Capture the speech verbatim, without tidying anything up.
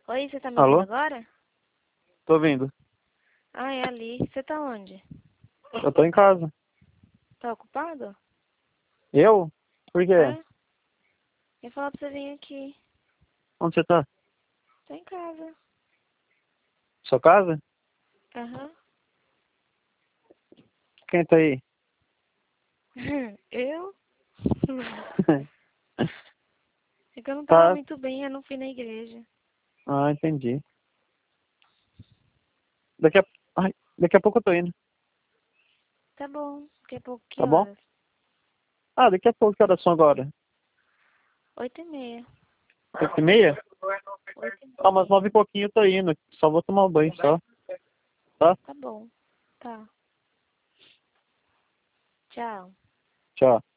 Oi, você tá me ouvindo Alô? agora? Tô vindo. Ah, é ali. Você tá onde? Eu tô em casa. Tá ocupado? Eu? Por quê? É? Eu ia falar pra você vir aqui. Onde você tá? Tô em casa. Sua casa? Aham. Quem tá aí? Eu? É que eu não tava Tá. muito bem, eu não fui na igreja. Ah, entendi. Daqui a... Ai, daqui a pouco eu tô indo. Tá bom. Daqui a pouco, que Tá bom? horas? Ah, daqui a pouco, que horas são agora? Oito e meia. Oito e meia? Oito e Ah, umas meia. nove e pouquinho eu tô indo. Só vou tomar um banho só. Tá? Tá bom. Tá. Tchau. Tchau.